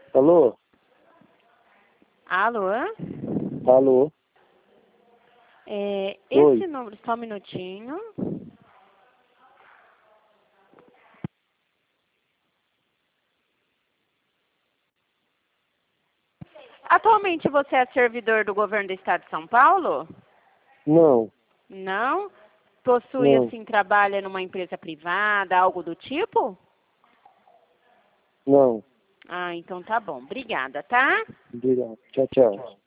Alô? Alô? Alô? Esse número, só um minutinho. Atualmente você é servidor do governo do estado de São Paulo? Não, Não? Possui, não, assim, trabalha numa empresa privada, algo do tipo? não. Ah, então tá bom. Obrigada, tá? Obrigado. Tchau, tchau.